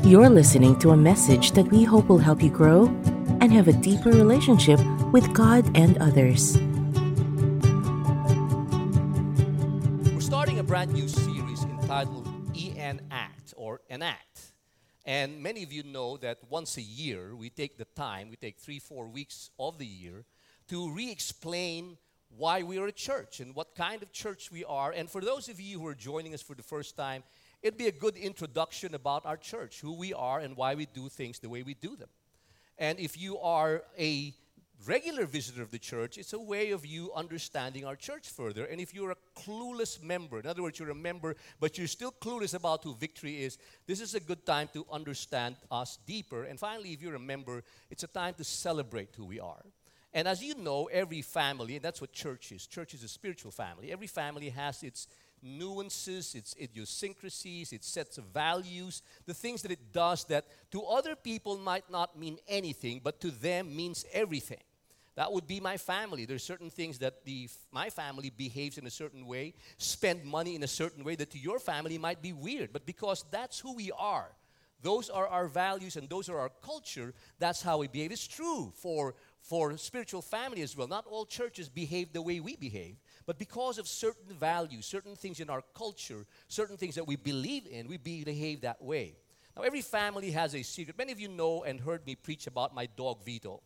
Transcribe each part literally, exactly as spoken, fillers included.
You're listening to a message that we hope will help you grow and have a deeper relationship with God and others. We're starting a brand new series entitled E-N-Act or Enact. And many of you know that once a year we take the time, we take three, four weeks of the year to re-explain why we are a church and what kind of church we are. And for those of you who are joining us for the first time, it'd be a good introduction about our church, who we are and why we do things the way we do them. And if you are a regular visitor of the church, it's a way of you understanding our church further. And if you're a clueless member, in other words, you're a member, but you're still clueless about who Victory is, this is a good time to understand us deeper. And finally, if you're a member, it's a time to celebrate who we are. And as you know, every family, and that's what church is, church is a spiritual family. Every family has its nuances, its idiosyncrasies, its sets of values, the things that it does that to other people might not mean anything, but to them means everything. That would be my family. There's certain things that the my family behaves in a certain way, spend money in a certain way that to your family might be weird. But because that's who we are, those are our values and those are our culture, that's how we behave. It's true for, for spiritual family as well. Not all churches behave the way we behave. But because of certain values, certain things in our culture, certain things that we believe in, we behave that way. Now, every family has a secret. Many of you know and heard me preach about my dog, Vito.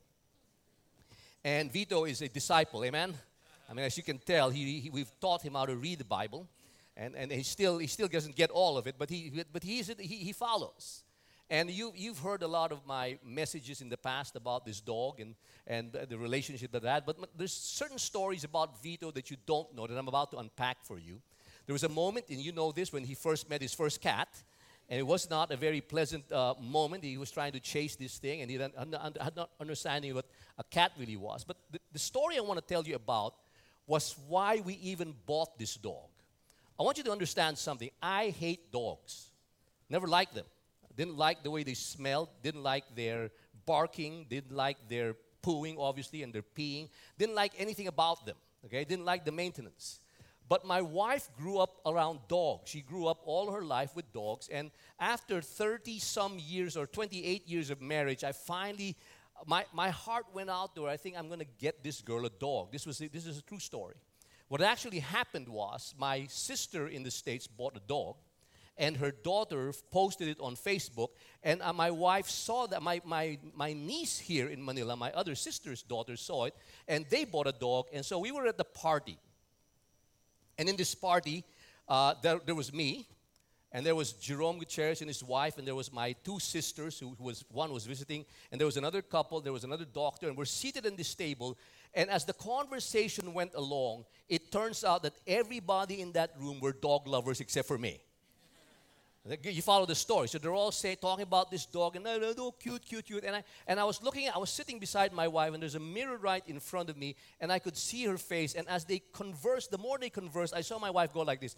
And Vito is a disciple, amen? I mean, as you can tell, he, he, we've taught him how to read the Bible. And, and he still he still doesn't get all of it, but he but he's, he, he follows. And you, you've heard a lot of my messages in the past about this dog and, and the relationship that I had. But there's certain stories about Vito that you don't know that I'm about to unpack for you. There was a moment, and you know this, when he first met his first cat. And it was not a very pleasant uh, moment. He was trying to chase this thing, and he had not understanding what a cat really was. But the, the story I want to tell you about was why we even bought this dog. I want you to understand something. I hate dogs. Never liked them. Didn't like the way they smelled, didn't like their barking, didn't like their pooing, obviously, and their peeing. Didn't like anything about them, okay? Didn't like the maintenance. But my wife grew up around dogs. She grew up all her life with dogs. And after thirty-some years or twenty-eight years of marriage, I finally, my, my heart went out to her. I think I'm going to get this girl a dog. This, was this is a true story. What actually happened was my sister in the States bought a dog. And her daughter posted it on Facebook. And uh, my wife saw that. My, my, my niece here in Manila, my other sister's daughter, saw it. And they bought a dog. And so we were at the party. And in this party, uh, there, there was me. And there was Jerome Gutierrez and his wife. And there was my two sisters, who, who was one was visiting. And there was another couple. There was another doctor. And we're seated in this table. And as the conversation went along, it turns out that everybody in that room were dog lovers except for me. You follow the story. So they're all say, talking about this dog, and oh, oh, cute, cute, cute. And I, and I was looking, I was sitting beside my wife, and there's a mirror right in front of me, and I could see her face. And as they conversed, the more they conversed, I saw my wife go like this.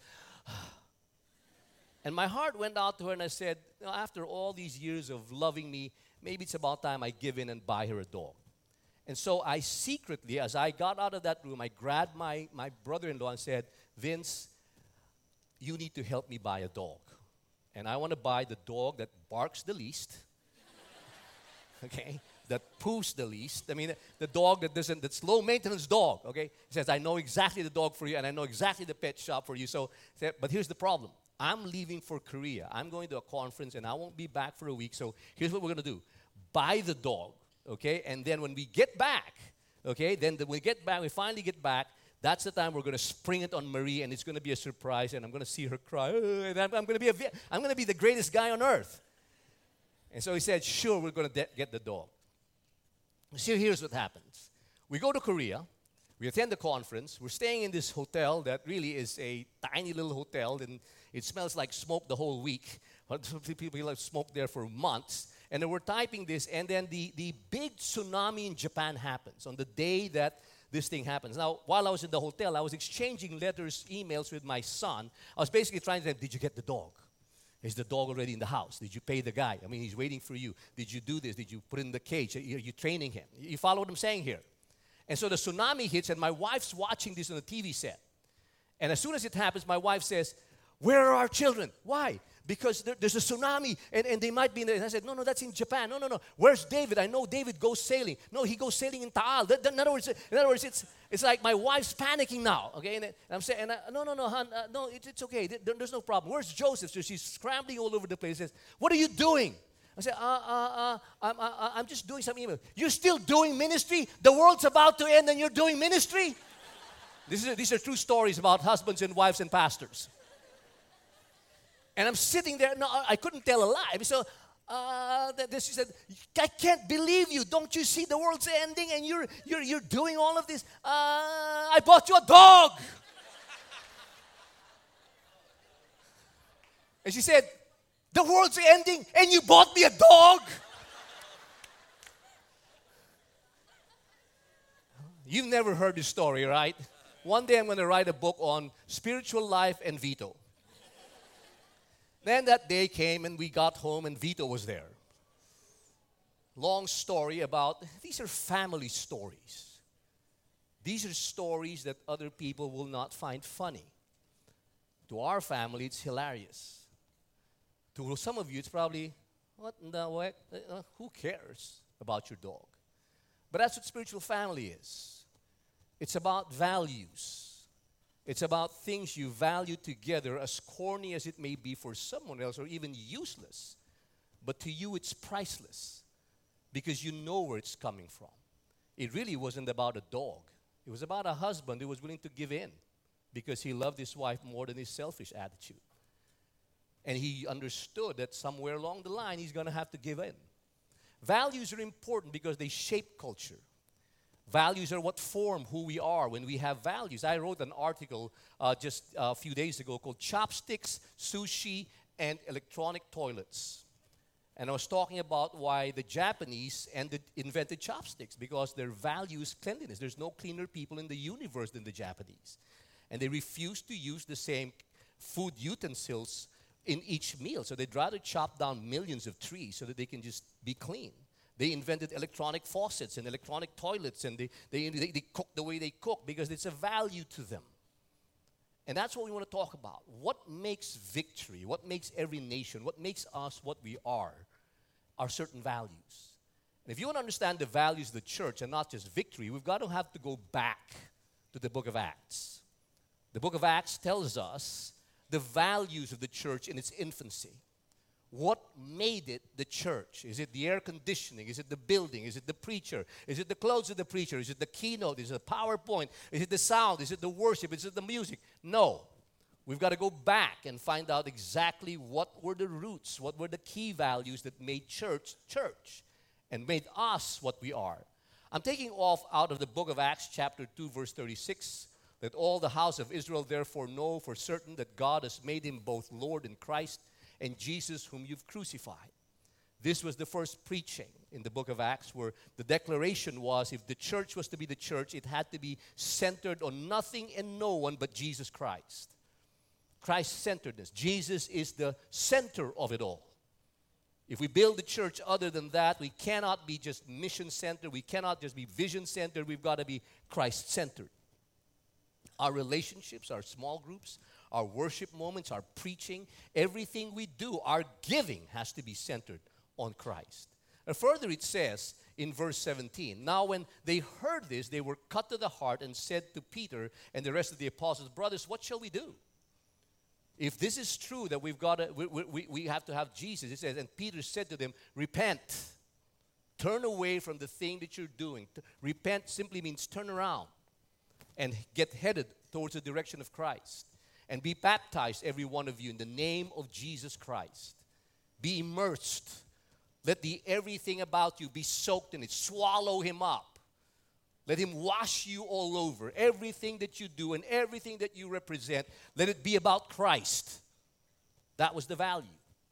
And my heart went out to her, and I said, you know, after all these years of loving me, maybe it's about time I give in and buy her a dog. And so I secretly, as I got out of that room, I grabbed my, my brother-in-law and said, Vince, you need to help me buy a dog. And I want to buy the dog that barks the least, okay, that poos the least. I mean, the dog that doesn't, that's low maintenance dog, okay. He says, I know exactly the dog for you, and I know exactly the pet shop for you. So, but here's the problem. I'm leaving for Korea. I'm going to a conference, and I won't be back for a week. So here's what we're going to do. Buy the dog, okay, and then when we get back, okay, then the, we get back, we finally get back, that's the time we're going to spring it on Marie, and it's going to be a surprise, and I'm going to see her cry, oh, and I'm, I'm going to be a, I'm going to be the greatest guy on earth. And so he said, sure, we're going to de- get the dog. So here's what happens. We go to Korea. We attend the conference. We're staying in this hotel that really is a tiny little hotel, and it smells like smoke the whole week. People have smoked there for months. And then we're typing this, and then the, the big tsunami in Japan happens on the day that this thing happens. Now, while I was in the hotel, I was exchanging letters, emails with my son. I was basically trying to say, did you get the dog? Is the dog already in the house? Did you pay the guy? I mean, he's waiting for you. Did you do this? Did you put in the cage? Are you training him? You follow what I'm saying here? And so the tsunami hits, and my wife's watching this on the T V set. And as soon as it happens, my wife says, Where are our children? Why? Because there, there's a tsunami and, and they might be in there. And I said, no, no, that's in Japan. No, no, no. Where's David? I know David goes sailing. No, he goes sailing in Taal. That, that, in other words, in other words, it's it's like my wife's panicking now. Okay, and, and I'm saying, and I, no, no, no, hon, uh, no, it, it's okay. There, there's no problem. Where's Joseph? So she's scrambling all over the place. Says, what are you doing? I said, uh, uh, uh, I'm, uh, I'm just doing some email. You're still doing ministry? The world's about to end and you're doing ministry? This is, these are true stories about husbands and wives and pastors. And I'm sitting there. No, I couldn't tell a lie. So uh, this, she said, I can't believe you. Don't you see the world's ending and you're, you're, you're doing all of this? Uh, I bought you a dog. And she said, the world's ending and you bought me a dog? You've never heard this story, right? One day I'm going to write a book on spiritual life and Vito. Then that day came and we got home and Vito was there. Long story about, these are family stories. These are stories that other people will not find funny. To our family, it's hilarious. To some of you, it's probably, what in the way? Uh, who cares about your dog? But that's what spiritual family is. It's about values. It's about things you value together, as corny as it may be for someone else or even useless. But to you, it's priceless because you know where it's coming from. It really wasn't about a dog. It was about a husband who was willing to give in because he loved his wife more than his selfish attitude. And he understood that somewhere along the line, he's going to have to give in. Values are important because they shape culture. Values are what form who we are when we have values. I wrote an article uh, just a few days ago called Chopsticks, Sushi, and Electronic Toilets. And I was talking about why the Japanese ended, invented chopsticks, because their value is cleanliness. There's no cleaner people in the universe than the Japanese. And they refuse to use the same food utensils in each meal. So they'd rather chop down millions of trees so that they can just be clean. They invented electronic faucets and electronic toilets, and they, they, they, they cook the way they cook because it's a value to them. And that's what we want to talk about. What makes victory, what makes every nation, what makes us what we are, are certain values. And if you want to understand the values of the church and not just victory, we've got to have to go back to the book of Acts. The book of Acts tells us the values of the church in its infancy. What made it the church? Is it the air conditioning? Is it the building? Is it the preacher? Is it the clothes of the preacher? Is it the keynote? Is it the PowerPoint? Is it the sound? Is it the worship? Is it the music? No. We've got to go back and find out exactly what were the roots, what were the key values that made church church and made us what we are. I'm taking off out of the book of Acts chapter two verse thirty-six. Let all the house of Israel therefore know for certain that God has made him both Lord and Christ, and Jesus whom you've crucified. This was the first preaching in the book of Acts, where the declaration was, if the church was to be the church, it had to be centered on nothing and no one but Jesus Christ. Christ-centeredness. Jesus is the center of it all. If we build the church other than that, we cannot be just mission-centered. We cannot just be vision-centered. We've got to be Christ-centered. Our relationships, our small groups, our worship moments, our preaching, everything we do, our giving has to be centered on Christ. And further it says in verse seventeen, now when they heard this, they were cut to the heart and said to Peter and the rest of the apostles, brothers, what shall we do? If this is true that we've got to, we, we, we have to have Jesus, it says, and Peter said to them, repent. Turn away from the thing that you're doing. Repent simply means turn around and get headed towards the direction of Christ. And be baptized, every one of you, in the name of Jesus Christ. Be immersed. Let the everything about you be soaked in it. Swallow him up. Let him wash you all over. Everything that you do and everything that you represent, let it be about Christ. That was the value.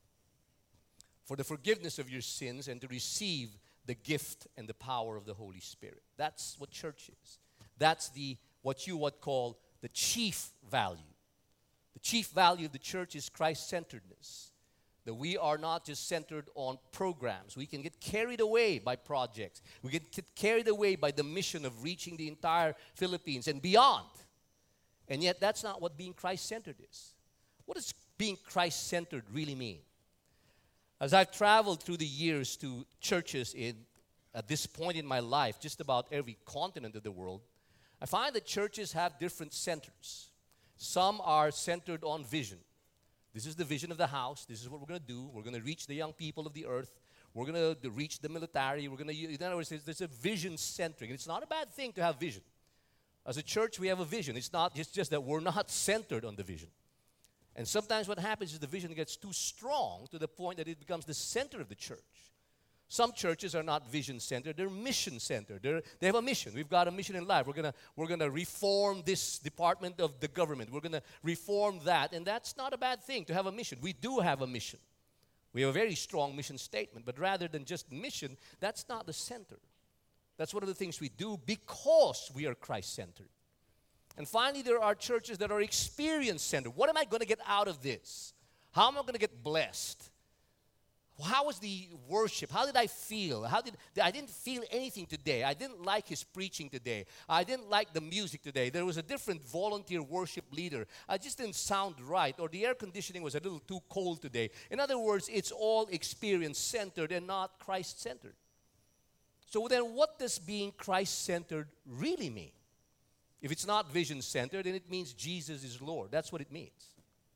For the forgiveness of your sins and to receive the gift and the power of the Holy Spirit. That's what church is. That's the what you would call the chief value. The chief value of the church is Christ-centeredness. That we are not just centered on programs. We can get carried away by projects. We can get carried away by the mission of reaching the entire Philippines and beyond. And yet that's not what being Christ-centered is. What does being Christ-centered really mean? As I've traveled through the years to churches in at this point in my life, just about every continent of the world, I find that churches have different centers. Some are centered on vision. This is the vision of the house. This is what we're going to do. We're going to reach the young people of the earth. We're going to reach the military. We're going to, in other words, there's a vision centering. It's not a bad thing to have vision. As a church, we have a vision. It's not just, just that we're not centered on the vision. And sometimes what happens is the vision gets too strong to the point that it becomes the center of the church. Some churches are not vision-centered. They're mission-centered. They're, they have a mission. We've got a mission in life. We're going we're gonna reform this department of the government. We're going to reform that. And that's not a bad thing to have a mission. We do have a mission. We have a very strong mission statement. But rather than just mission, that's not the center. That's one of the things we do because we are Christ-centered. And finally, there are churches that are experience-centered. What am I going to get out of this? How am I going to get blessed? How was the worship? How did I feel? How did I didn't feel anything today. I didn't like his preaching today. I didn't like the music today. There was a different volunteer worship leader. I just didn't sound right, or the air conditioning was a little too cold today. In other words, it's all experience-centered and not Christ-centered. So then what does being Christ-centered really mean? If it's not vision-centered, then it means Jesus is Lord. That's what it means.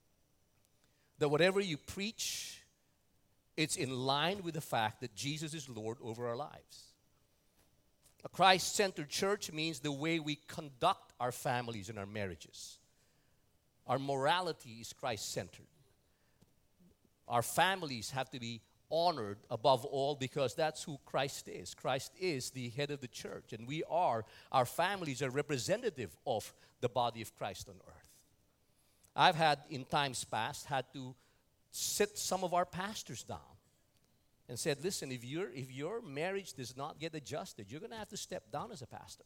That whatever you preach, it's in line with the fact that Jesus is Lord over our lives. A Christ-centered church means the way we conduct our families and our marriages. Our morality is Christ-centered. Our families have to be honored above all because that's who Christ is. Christ is the head of the church, and we are, our families are representative of the body of Christ on earth. I've had, in times past, had to sit some of our pastors down and said, listen, if, you if your marriage does not get adjusted, you're going to have to step down as a pastor.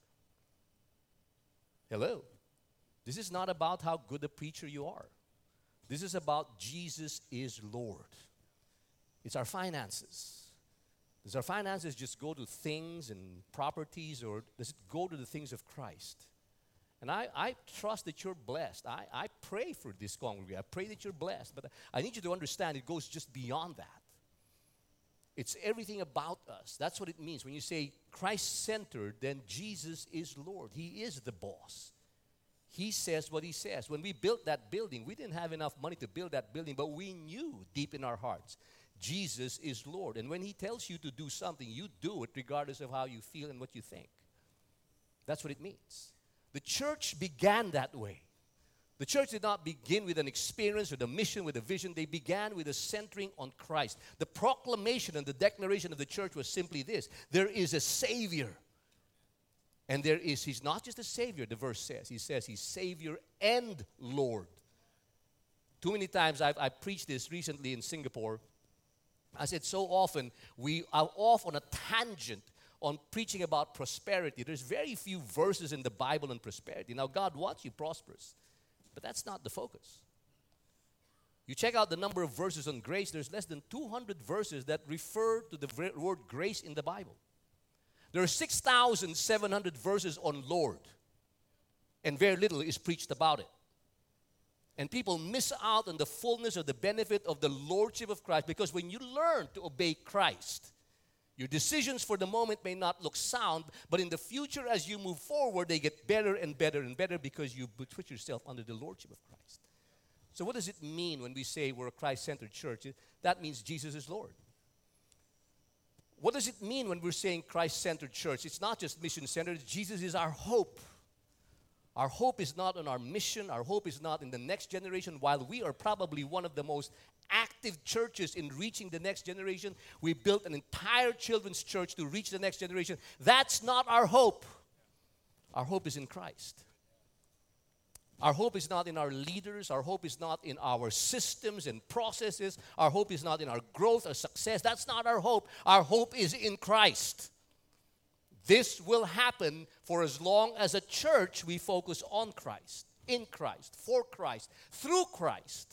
Hello. This is not about how good a preacher you are. This is about Jesus is Lord. It's our finances. Does our finances just go to things and properties, or does it go to the things of Christ? And I, I trust that you're blessed. I, I pray for this congregation. I pray that you're blessed. But I need you to understand it goes just beyond that. It's everything about us. That's what it means. When you say Christ-centered, then Jesus is Lord. He is the boss. He says what he says. When we built that building, we didn't have enough money to build that building, but we knew deep in our hearts, Jesus is Lord. And when he tells you to do something, you do it regardless of how you feel and what you think. That's what it means. The church began that way. The church did not begin with an experience, with a mission, with a vision. They began with a centering on Christ. The proclamation and the declaration of the church was simply this: there is a Savior. And there is, he's not just a Savior, the verse says. He says he's Savior and Lord. Too many times I've, I've preached this recently in Singapore. I said so often we are off on a tangent on preaching about prosperity. There's very few verses in the Bible on prosperity. Now, God wants you prosperous, but that's not the focus. You check out the number of verses on grace, there's less than two hundred verses that refer to the word grace in the Bible. There are six thousand seven hundred verses on Lord, and very little is preached about it. And people miss out on the fullness of the benefit of the lordship of Christ, because when you learn to obey Christ, your decisions for the moment may not look sound, but in the future as you move forward, they get better and better and better because you put yourself under the lordship of Christ. So what does it mean when we say we're a Christ-centered church? That means Jesus is Lord. What does it mean when we're saying Christ-centered church? It's not just mission-centered. Jesus is our hope. Our hope is not on our mission. Our hope is not in the next generation. While we are probably one of the most active churches in reaching the next generation, we built an entire children's church to reach the next generation. That's not our hope. Our hope is in Christ. Our hope is not in our leaders. Our hope is not in our systems and processes. Our hope is not in our growth or success. That's not our hope. Our hope is in Christ. This will happen for as long as a church we focus on Christ, in Christ, for Christ, through Christ.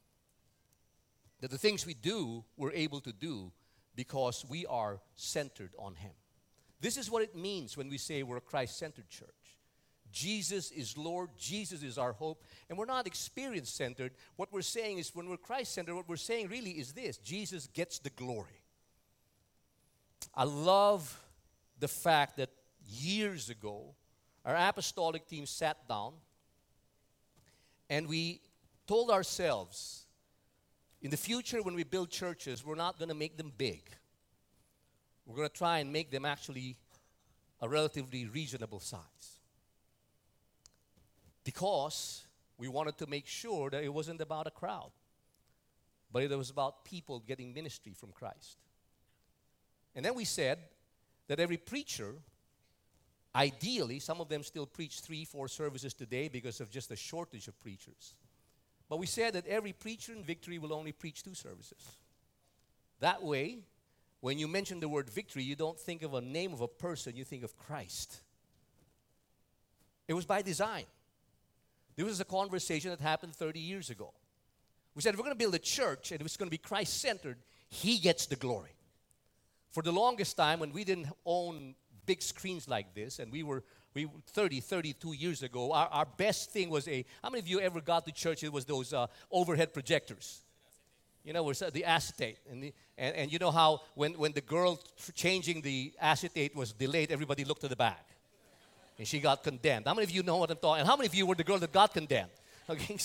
That the things we do, we're able to do because we are centered on Him. This is what it means when we say we're a Christ-centered church. Jesus is Lord. Jesus is our hope. And we're not experience-centered. What we're saying is when we're Christ-centered, what we're saying really is this: Jesus gets the glory. I love the fact that years ago, our apostolic team sat down and we told ourselves, in the future when we build churches, we're not going to make them big. We're going to try and make them actually a relatively reasonable size. Because we wanted to make sure that it wasn't about a crowd, but it was about people getting ministry from Christ. And then we said that every preacher, ideally, some of them still preach three, four services today because of just a shortage of preachers. But we said that every preacher in Victory will only preach two services. That way, when you mention the word Victory, you don't think of a name of a person, you think of Christ. It was by design. This was a conversation that happened thirty years ago. We said, if we're going to build a church and it's going to be Christ-centered, He gets the glory. For the longest time, when we didn't own big screens like this, and we were we thirty, thirty-two years ago, our, our best thing was a, how many of you ever got to church? It was those uh, overhead projectors. You know, was the acetate. And, the, and, and you know how when, when the girl changing the acetate was delayed, everybody looked to the back. And she got condemned. How many of you know what I'm talking? And how many of you were the girl that got condemned? Okay.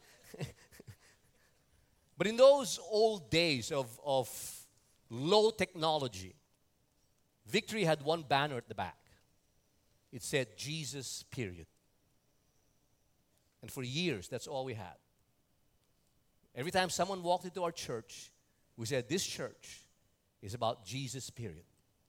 But in those old days of, of low technology, Victory had one banner at the back. It said, Jesus, period. And for years, that's all we had. Every time someone walked into our church, we said, this church is about Jesus, period.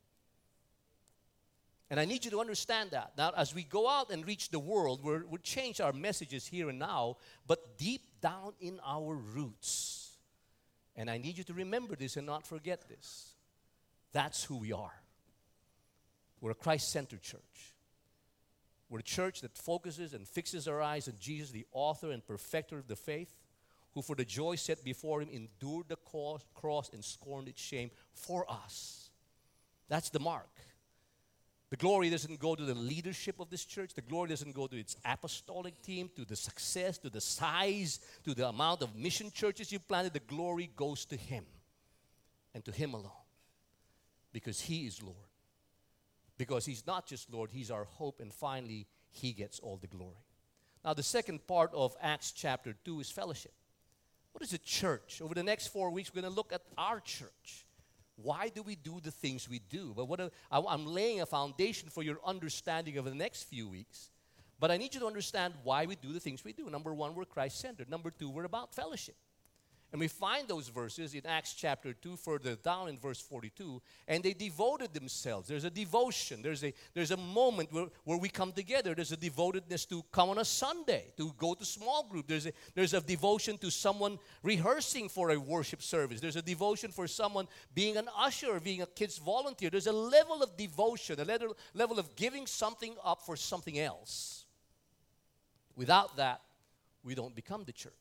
And I need you to understand that. Now, as we go out and reach the world, we're, we'll change our messages here and now, but deep down in our roots, and I need you to remember this and not forget this, that's who we are. We're a Christ-centered church. We're a church that focuses and fixes our eyes on Jesus, the author and perfecter of the faith, who for the joy set before Him endured the cross and scorned its shame for us. That's the mark. The glory doesn't go to the leadership of this church. The glory doesn't go to its apostolic team, to the success, to the size, to the amount of mission churches you planted. The glory goes to Him and to Him alone. Because He is Lord. Because He's not just Lord, He's our hope, and finally, He gets all the glory. Now, the second part of Acts chapter two is fellowship. What is a church? Over the next four weeks, we're going to look at our church. Why do we do the things we do? But what a, I, I'm laying a foundation for your understanding of the next few weeks. But I need you to understand why we do the things we do. Number one, we're Christ-centered. Number two, we're about fellowship. And we find those verses in Acts chapter two, further down in verse forty-two. And they devoted themselves. There's a devotion. There's a, there's a moment where, where we come together. There's a devotedness to come on a Sunday, to go to small group. There's a, there's a devotion to someone rehearsing for a worship service. There's a devotion for someone being an usher, being a kids volunteer. There's a level of devotion, a level, level of giving something up for something else. Without that, we don't become the church.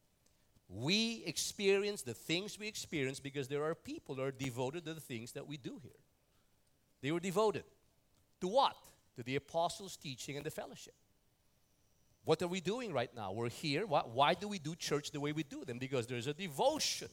We experience the things we experience because there are people that are devoted to the things that we do here. They were devoted to what? To the apostles' teaching and the fellowship. What are we doing right now? We're here. Why, why do we do church the way we do them? Because there's a devotion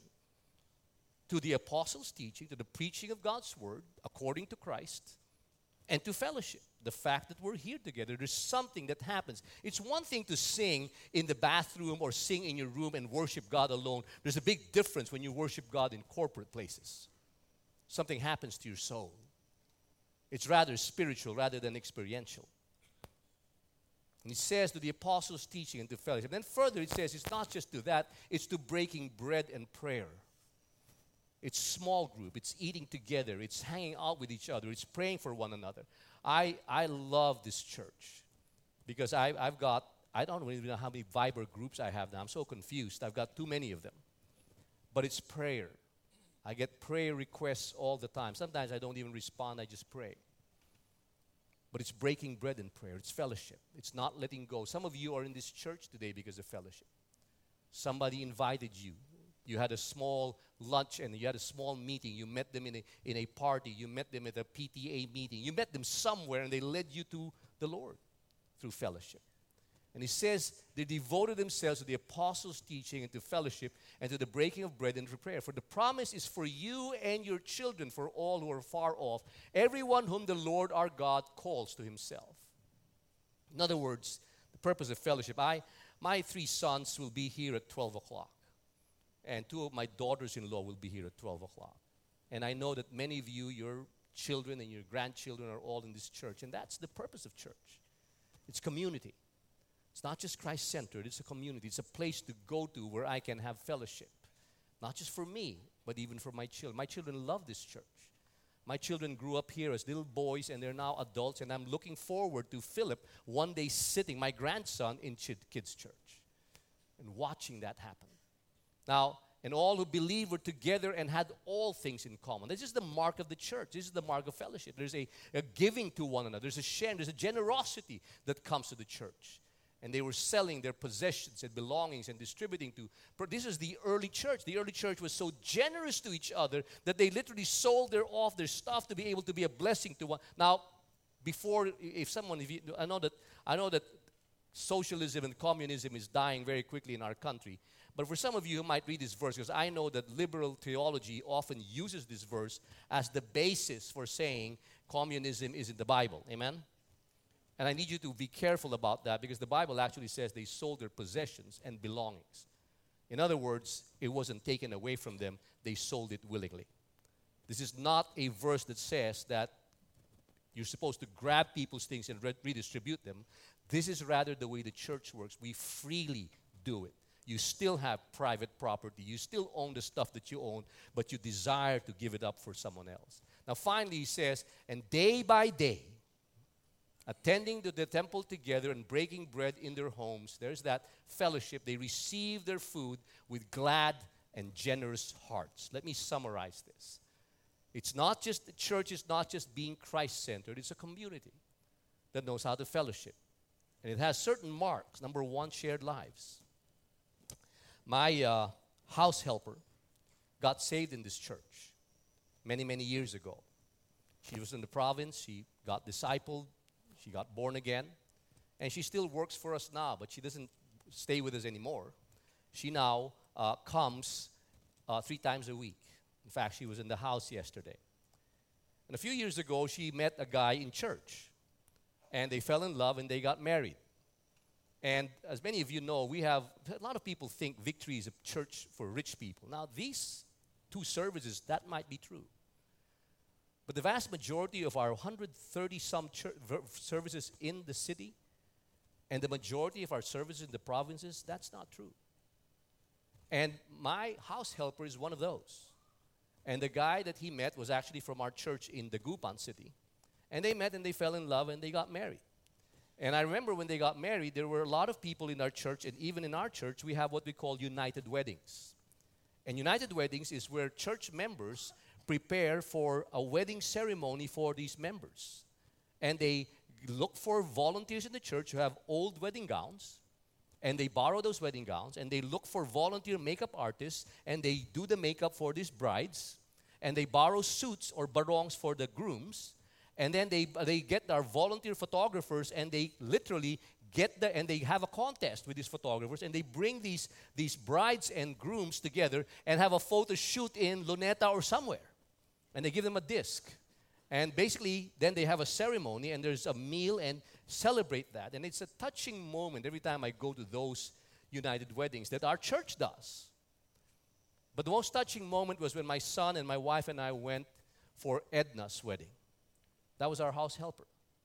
to the apostles' teaching, to the preaching of God's word according to Christ, and to fellowship. The fact that we're here together, there's something that happens. It's one thing to sing in the bathroom or sing in your room and worship God alone. There's a big difference when you worship God in corporate places. Something happens to your soul. It's rather spiritual rather than experiential. And it says to the apostles' teaching and to fellowship. Then further it says it's not just to that, it's to breaking bread and prayer. It's small group, it's eating together, it's hanging out with each other, it's praying for one another. I, I love this church because I, I've got, I don't even know how many Viber groups I have now. I'm so confused. I've got too many of them. But it's prayer. I get prayer requests all the time. Sometimes I don't even respond, I just pray. But it's breaking bread and prayer. It's fellowship. It's not letting go. Some of you are in this church today because of fellowship. Somebody invited you. You had a small lunch and you had a small meeting. You met them in a, in a party. You met them at a P T A meeting. You met them somewhere and they led you to the Lord. through fellowship. And he says they devoted themselves to the apostles' teaching and to fellowship and to the breaking of bread and to prayer. For the promise is for you and your children, for all who are far off, everyone whom the Lord our God calls to himself. In other words, the purpose of fellowship. I, my three sons will be here at twelve o'clock. And two of my daughters-in-law will be here at twelve o'clock. And I know that many of you, your children and your grandchildren are all in this church. And that's the purpose of church. It's community. It's not just Christ-centered. It's a community. It's a place to go to where I can have fellowship. Not just for me, but even for my children. My children love this church. My children grew up here as little boys, and they're now adults. And I'm looking forward to Philip one day sitting, my grandson, in kids' church and watching that happen. Now, and all who believed were together and had all things in common. This is the mark of the church. This is the mark of fellowship. There's a, a giving to one another. There's a sharing. There's a generosity that comes to the church. And they were selling their possessions and belongings and distributing to. This is the early church. The early church was so generous to each other that they literally sold their off their stuff to be able to be a blessing to one. Now, before, if someone, if you, I know that I know that socialism and communism is dying very quickly in our country. But for some of you who might read this verse, because I know that liberal theology often uses this verse as the basis for saying communism is in the Bible. Amen? And I need you to be careful about that, because the Bible actually says they sold their possessions and belongings. In other words, it wasn't taken away from them. They sold it willingly. This is not a verse that says that you're supposed to grab people's things and re- redistribute them. This is rather the way the church works. We freely do it. You still have private property. You still own the stuff that you own, but you desire to give it up for someone else. Now finally he says, and day by day, attending to the temple together and breaking bread in their homes, there's that fellowship. They receive their food with glad and generous hearts. Let me summarize this. It's not just, the church is not just being Christ-centered. It's a community that knows how to fellowship. And it has certain marks. Number one, shared lives. My uh, house helper got saved in this church many, many years ago. She was in the province. She got discipled. She got born again. And she still works for us now, but she doesn't stay with us anymore. She now uh, comes uh, three times a week. In fact, she was in the house yesterday. And a few years ago, she met a guy in church. And they fell in love and they got married. And as many of you know, we have, a lot of people think Victory is a church for rich people. Now, these two services, that might be true. But the vast majority of our one hundred thirty some church, services in the city, and the majority of our services in the provinces, that's not true. And my house helper is one of those. And the guy that he met was actually from our church in Dagupan City. And they met and they fell in love and they got married. And I remember when they got married, there were a lot of people in our church, and even in our church, we have what we call United Weddings. And United Weddings is where church members prepare for a wedding ceremony for these members. And they look for volunteers in the church who have old wedding gowns, and they borrow those wedding gowns, and they look for volunteer makeup artists, and they do the makeup for these brides, and they borrow suits or barongs for the grooms. And then they they get our volunteer photographers, and they literally get the, and they have a contest with these photographers, and they bring these, these brides and grooms together and have a photo shoot in Luneta or somewhere. And they give them a disc. And basically, then they have a ceremony, and there's a meal, and celebrate that. And it's a touching moment every time I go to those United Weddings that our church does. But the most touching moment was when my son and my wife and I went for Edna's wedding. That was our house helper.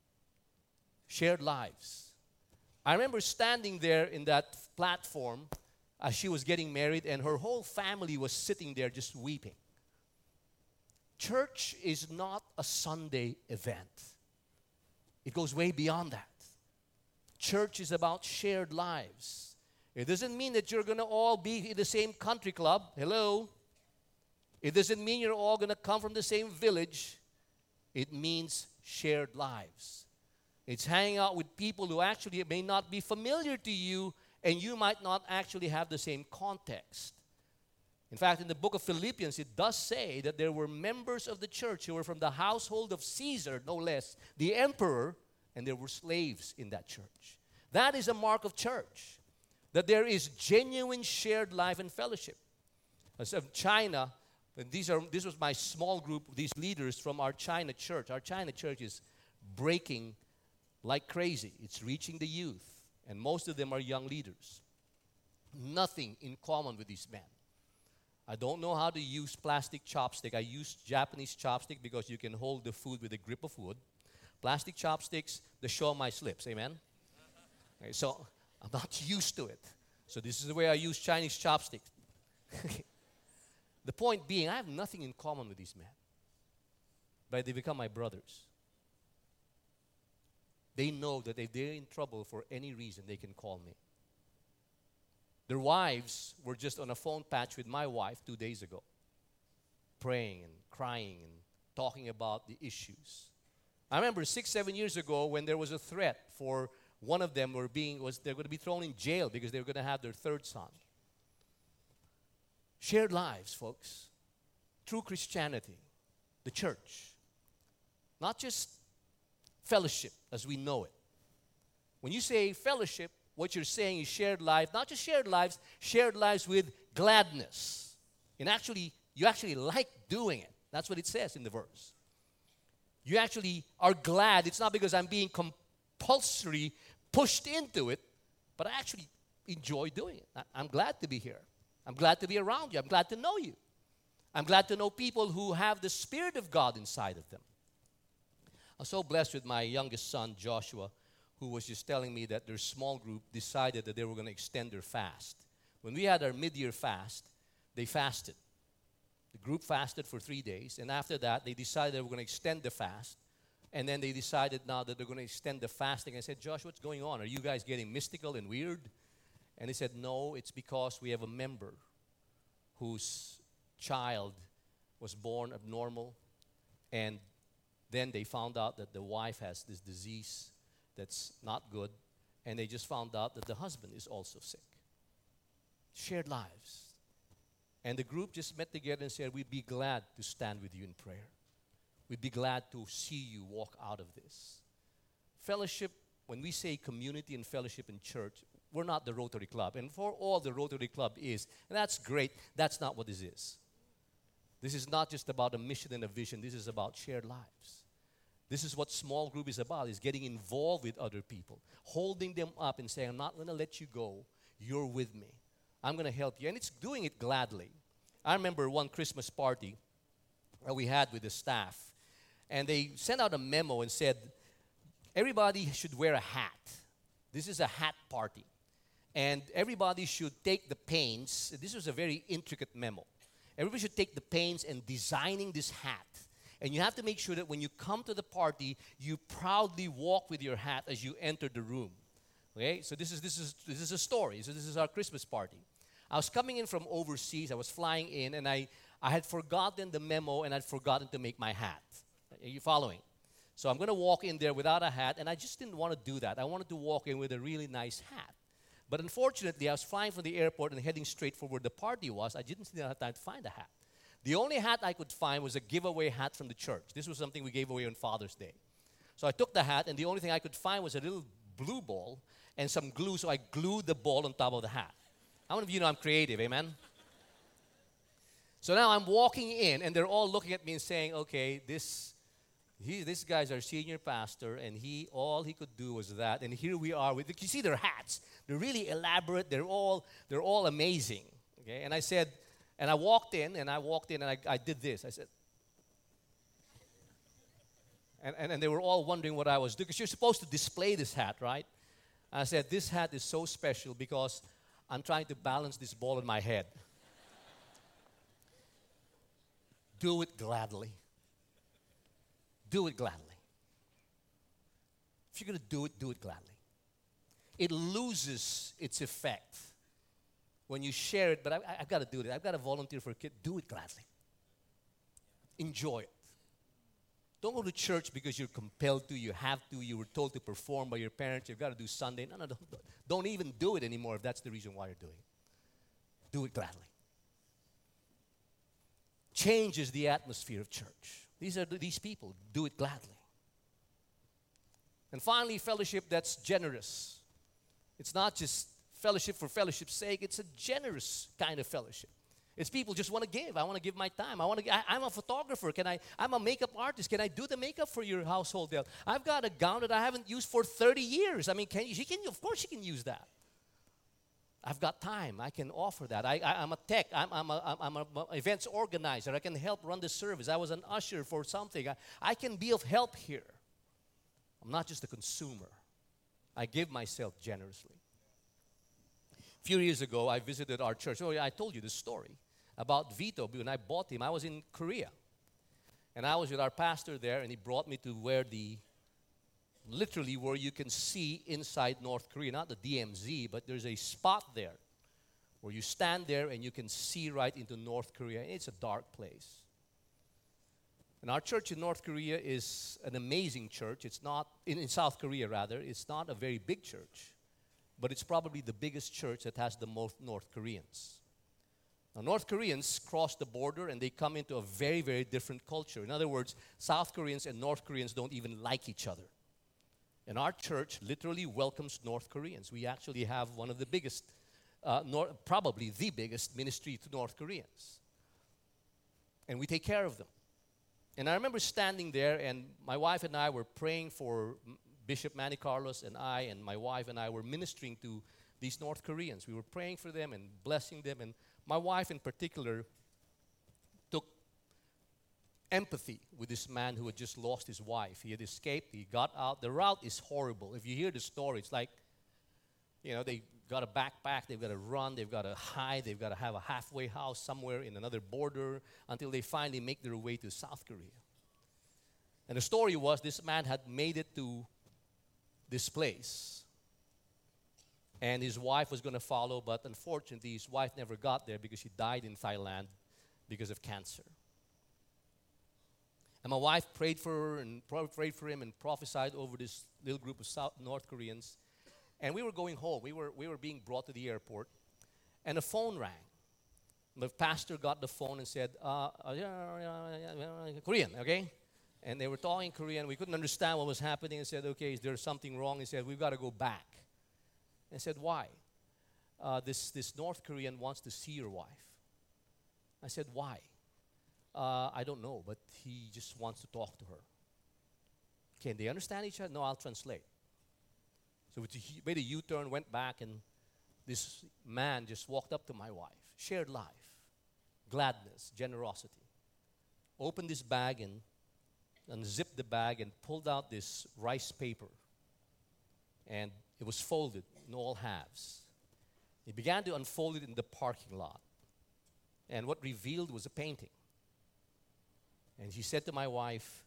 Shared lives. I remember standing there in that platform as she was getting married, and her whole family was sitting there just weeping. Church is not a Sunday event. It goes way beyond that. Church is about shared lives. It doesn't mean that you're going to all be in the same country club. Hello. It doesn't mean you're all going to come from the same village. It means shared lives. It's hanging out with people who actually may not be familiar to you, and you might not actually have the same context. In fact, in the book of Philippians, it does say that there were members of the church who were from the household of Caesar, no less, the emperor, and there were slaves in that church. That is a mark of church, that there is genuine shared life and fellowship. As of China, and these are this was my small group, these leaders from our China church. Our China church is breaking like crazy. It's reaching the youth, and most of them are young leaders. Nothing in common with these men. I don't know how to use plastic chopstick. I use Japanese chopstick because you can hold the food with a grip of wood. Plastic chopsticks, they show my slips. Amen? Okay, so I'm not used to it. So this is the way I use Chinese chopsticks. The point being, I have nothing in common with these men. But they become my brothers. They know that if they're in trouble for any reason, they can call me. Their wives were just on a phone patch with my wife two days ago, praying and crying and talking about the issues. I remember six, seven years ago when there was a threat for one of them were being was they're going to be thrown in jail because they were going to have their third son. Shared lives, folks. True Christianity, the church. Not just fellowship as we know it. When you say fellowship, what you're saying is shared life, not just shared lives, shared lives with gladness. And actually, you actually like doing it. That's what it says in the verse. You actually are glad. It's not because I'm being compulsory pushed into it, but I actually enjoy doing it. I, I'm glad to be here. I'm glad to be around you. I'm glad to know you. I'm glad to know people who have the Spirit of God inside of them. I'm so blessed with my youngest son, Joshua, who was just telling me that their small group decided that they were going to extend their fast. When we had our mid-year fast, they fasted. The group fasted for three days, and after that, they decided they were going to extend the fast. And then they decided now that they're going to extend the fasting. I said, Josh, what's going on? Are you guys getting mystical and weird? And he said, no, it's because we have a member whose child was born abnormal, and then they found out that the wife has this disease that's not good, and they just found out that the husband is also sick. Shared lives. And the group just met together and said, we'd be glad to stand with you in prayer. We'd be glad to see you walk out of this. Fellowship, when we say community and fellowship in church, we're not the Rotary Club. And for all the Rotary Club is, and that's great, that's not what this is. This is not just about a mission and a vision. This is about shared lives. This is what small group is about, is getting involved with other people, holding them up and saying, I'm not going to let you go. You're with me. I'm going to help you. And it's doing it gladly. I remember one Christmas party that we had with the staff. And they sent out a memo and said, everybody should wear a hat. This is a hat party. And everybody should take the pains. This was a very intricate memo. Everybody should take the pains in designing this hat. And you have to make sure that when you come to the party, you proudly walk with your hat as you enter the room. Okay? So this is this is this is a story. So this is our Christmas party. I was coming in from overseas. I was flying in, and I, I had forgotten the memo, and I'd forgotten to make my hat. Are you following? So I'm going to walk in there without a hat, and I just didn't want to do that. I wanted to walk in with a really nice hat. But unfortunately, I was flying from the airport and heading straight for where the party was. I didn't have time to find a hat. The only hat I could find was a giveaway hat from the church. This was something we gave away on Father's Day. So I took the hat, and the only thing I could find was a little blue ball and some glue, so I glued the ball on top of the hat. How many of you know I'm creative, amen? So now I'm walking in, and they're all looking at me and saying, okay, this, he, this guy's our senior pastor, and he all he could do was that. And here we are. With, you see their hats. They're really elaborate. They're all, they're all amazing. Okay? And I said, and I walked in, and I walked in, and I, I did this. I said, and, and, and they were all wondering what I was doing, because you're supposed to display this hat, right? And I said, this hat is so special because I'm trying to balance this ball in my head. Do it gladly. Do it gladly. If you're going to do it, do it gladly. It loses its effect when you share it, but I, I, I've got to do it. I've got to volunteer for a kid. Do it gladly. Enjoy it. Don't go to church because you're compelled to, you have to, you were told to perform by your parents, you've got to do Sunday. No, no, don't, don't even do it anymore if that's the reason why you're doing it. Do it gladly. Changes the atmosphere of church. These are these people. Do it gladly. And finally, fellowship that's generous. It's not just fellowship for fellowship's sake. It's a generous kind of fellowship. It's people just want to give. I want to give my time. I want to. I, I'm a photographer. Can I? I'm a makeup artist. Can I do the makeup for your household? There, I've got a gown that I haven't used for thirty years. I mean, can you? She can. Of course, she can use that. I've got time. I can offer that. I, I, I'm a tech. I'm, I'm a, I'm a events organizer. I can help run the service. I was an usher for something. I, I can be of help here. I'm not just a consumer. I give myself generously. A few years ago, I visited our church. Oh, yeah, I told you this story about Vito. When I bought him, I was in Korea. And I was with our pastor there, and he brought me to where the, literally where you can see inside North Korea. Not the D M Z, but there's a spot there where you stand there and you can see right into North Korea. It's a dark place. And our church in North Korea is an amazing church. It's not, in, in South Korea rather, it's not a very big church. But it's probably the biggest church that has the most North Koreans. Now, North Koreans cross the border and they come into a very, very different culture. In other words, South Koreans and North Koreans don't even like each other. And our church literally welcomes North Koreans. We actually have one of the biggest, uh, nor- probably the biggest ministry to North Koreans. And we take care of them. And I remember standing there, and my wife and I were praying for Bishop Manny Carlos, and I and my wife and I were ministering to these North Koreans. We were praying for them and blessing them. And my wife in particular took empathy with this man who had just lost his wife. He had escaped. He got out. The route is horrible. If you hear the story, it's like, you know, they got a backpack. They've got to run. They've got to hide. They've got to have a halfway house somewhere in another border until they finally make their way to South Korea. And the story was this man had made it to this place. And his wife was going to follow, but unfortunately, his wife never got there because she died in Thailand because of cancer. And my wife prayed for her and prayed for him and prophesied over this little group of South North Koreans. And we were going home. We were we were being brought to the airport, and the phone rang. The pastor got the phone and said, uh, uh, Korean, okay? And they were talking Korean. We couldn't understand what was happening. And said, okay, is there something wrong? He said, we've got to go back. And I said, why? Uh, this, this North Korean wants to see your wife. I said, why? Uh, I don't know, but he just wants to talk to her. Can they understand each other? No, I'll translate. So we made a U-turn, went back, and this man just walked up to my wife. Shared life, gladness, generosity. Opened this bag and unzipped the bag and pulled out this rice paper. And it was folded in all halves. He began to unfold it in the parking lot. And what revealed was a painting. And he said to my wife,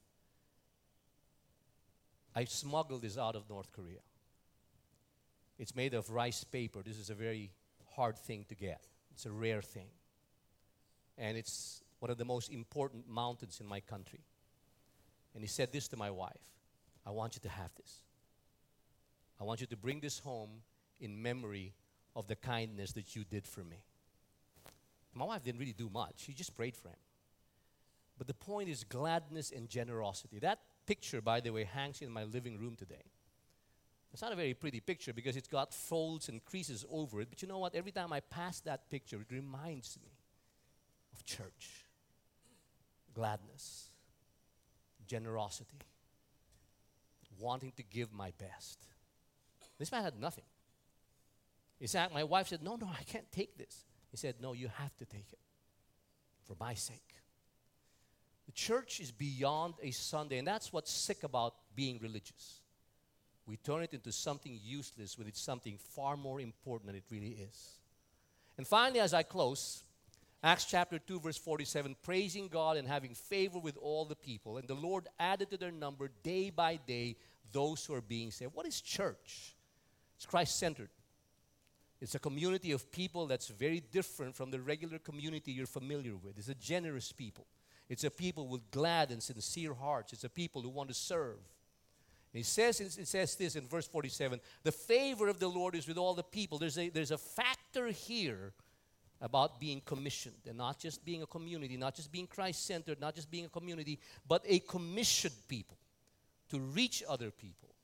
I smuggled this out of North Korea. It's made of rice paper. This is a very hard thing to get. It's a rare thing. And it's one of the most important mountains in my country. And he said this to my wife, I want you to have this. I want you to bring this home in memory of the kindness that you did for me. My wife didn't really do much. She just prayed for him. But the point is gladness and generosity. That picture, by the way, hangs in my living room today. It's not a very pretty picture because it's got folds and creases over it. But you know what? Every time I pass that picture, it reminds me of church. Gladness. Generosity. Wanting to give my best. This man had nothing. In fact, my wife said, no, no, I can't take this. He said, no, you have to take it for my sake. The church is beyond a Sunday, and that's what's sick about being religious. We turn it into something useless when it's something far more important than it really is. And finally, as I close, Acts chapter two, verse forty-seven, praising God and having favor with all the people, and the Lord added to their number day by day those who are being saved. What is church? It's Christ-centered. It's a community of people that's very different from the regular community you're familiar with. It's a generous people. It's a people with glad and sincere hearts. It's a people who want to serve. And it says, it says this in verse forty-seven, the favor of the Lord is with all the people. There's a, there's a factor here about being commissioned, and not just being a community, not just being Christ-centered, not just being a community, but a commissioned people to reach other people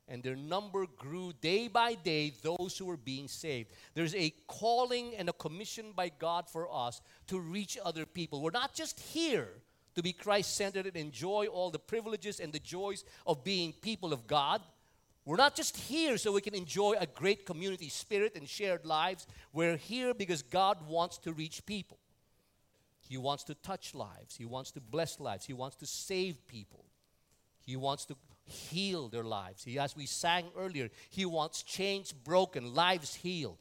and their number grew day by day, those who were being saved. There's a calling and a commission by God for us to reach other people. We're not just here to be Christ-centered and enjoy all the privileges and the joys of being people of God. We're not just here so we can enjoy a great community spirit and shared lives. We're here because God wants to reach people. He wants to touch lives. He wants to bless lives. He wants to save people. He wants to heal their lives. He, as we sang earlier, He wants chains broken, lives healed.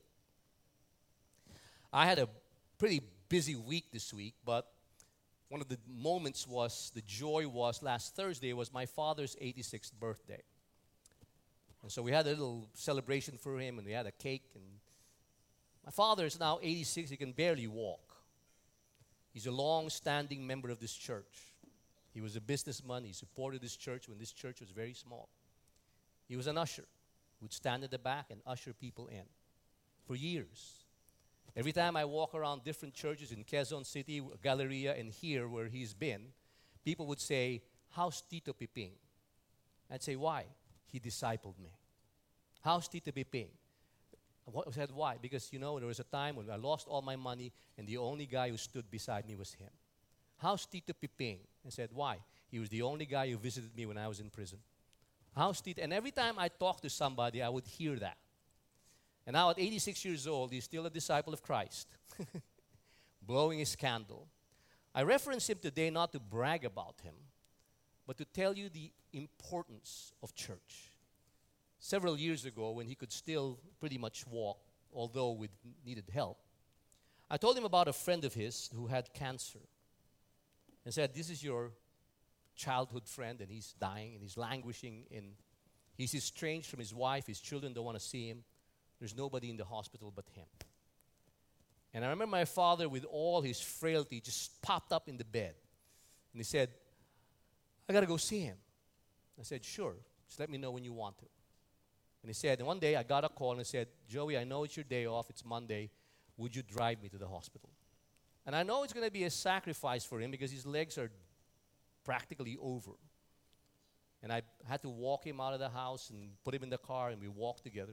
I had a pretty busy week this week, but one of the moments was, the joy was, last Thursday was my father's eighty-sixth birthday. And so we had a little celebration for him, and we had a cake. And my father is now eighty-six. He can barely walk. He's a long-standing member of this church. He was a businessman. He supported this church when this church was very small. He was an usher. He would stand at the back and usher people in for years. Every time I walk around different churches in Quezon City, Galleria, and here where he's been, people would say, "How's Tito Piping?" I'd say, "Why?" "He discipled me." "How's Tito Piping?" I said, "Why?" "Because, you know, there was a time when I lost all my money, and the only guy who stood beside me was him." "How's Tito Piping?" I said, "Why?" "He was the only guy who visited me when I was in prison." "How's Tito?" And every time I talked to somebody, I would hear that. And now at eighty-six years old, he's still a disciple of Christ, blowing his candle. I reference him today not to brag about him, but to tell you the importance of church. Several years ago, when he could still pretty much walk, although with needed help, I told him about a friend of his who had cancer and said, "This is your childhood friend, and he's dying, and he's languishing in, he's estranged from his wife, his children don't want to see him. There's nobody in the hospital but him." And I remember my father, with all his frailty, just popped up in the bed. And he said, "I got to go see him." I said, "Sure, just let me know when you want to." And he said, and one day I got a call and he said, "Joey, I know it's your day off, it's Monday. Would you drive me to the hospital?" And I know it's going to be a sacrifice for him because his legs are practically over. And I had to walk him out of the house and put him in the car, and we walked together.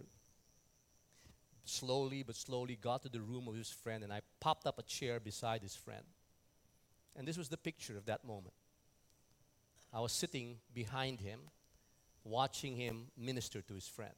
Slowly but slowly got to the room of his friend, and I popped up a chair beside his friend. And this was the picture of that moment. I was sitting behind him, watching him minister to his friend.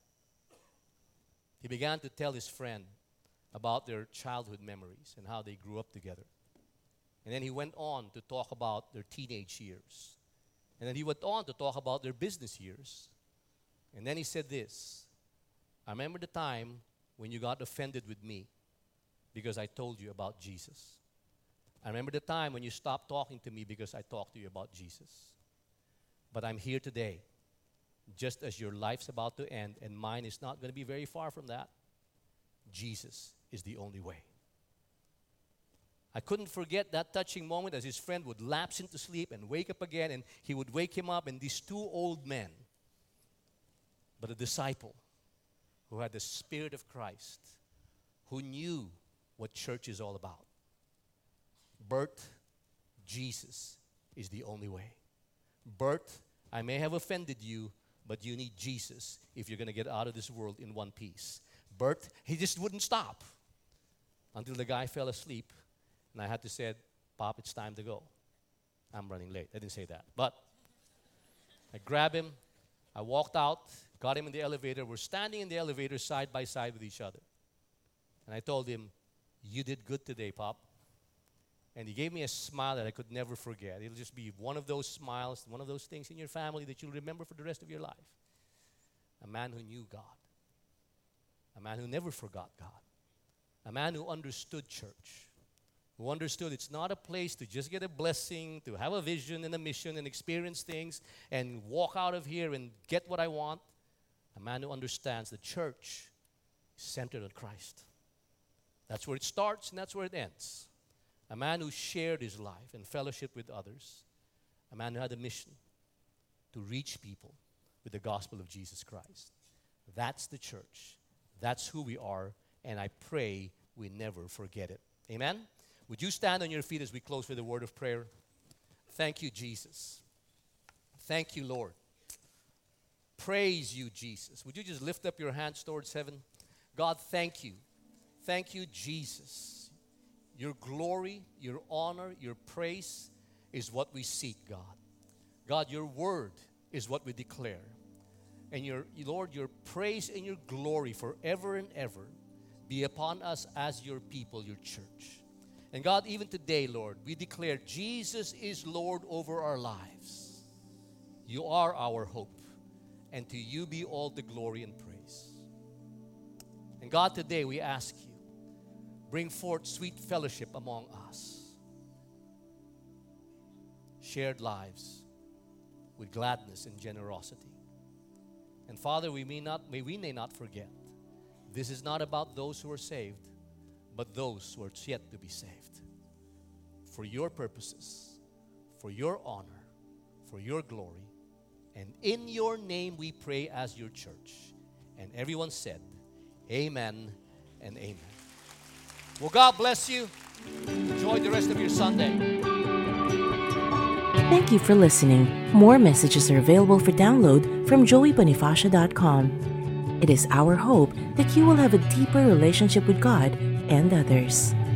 He began to tell his friend about their childhood memories and how they grew up together. And then he went on to talk about their teenage years. And then he went on to talk about their business years. And then he said this, "I remember the time when you got offended with me because I told you about Jesus. I remember the time when you stopped talking to me because I talked to you about Jesus. But I'm here today, just as your life's about to end, and mine is not going to be very far from that. Jesus is the only way." I couldn't forget that touching moment as his friend would lapse into sleep and wake up again, and he would wake him up, and these two old men, but a disciple who had the Spirit of Christ, who knew what church is all about. Bert, Jesus is the only way. Bert, I may have offended you, but you need Jesus if you're going to get out of this world in one piece. Bert, he just wouldn't stop until the guy fell asleep, and I had to say, "Pop, it's time to go. I'm running late." I didn't say that, but I grabbed him. I walked out, got him in the elevator. We're standing in the elevator side by side with each other. And I told him, "You did good today, Pop." And he gave me a smile that I could never forget. It'll just be one of those smiles, one of those things in your family that you'll remember for the rest of your life. A man who knew God. A man who never forgot God. A man who understood church. Who understood it's not a place to just get a blessing, to have a vision and a mission and experience things and walk out of here and get what I want. A man who understands the church is centered on Christ. That's where it starts and that's where it ends. A man who shared his life and fellowship with others. A man who had a mission to reach people with the gospel of Jesus Christ. That's the church. That's who we are, and I pray we never forget it. Amen? Would you stand on your feet as we close with a word of prayer? Thank you, Jesus. Thank you, Lord. praise you, Jesus. Would you just lift up your hands towards heaven? God, thank you. Thank you, Jesus. Your glory, your honor, your praise is what we seek, God. God, your word is what we declare. And your Lord, your praise and your glory forever and ever be upon us as your people, your church. And God, even today, Lord, we declare Jesus is Lord over our lives. You are our hope. And to you be all the glory and praise. And God, today we ask you, bring forth sweet fellowship among us. Shared lives with gladness and generosity. And Father, we may not, may we may not forget, this is not about those who are saved, but those who are yet to be saved. For your purposes, for your honor, for your glory, and in your name we pray as your church. And everyone said, amen and amen. Well, God bless you. Enjoy the rest of your Sunday. Thank you for listening. More messages are available for download from joey bonifacio dot com. It is our hope that you will have a deeper relationship with God and others.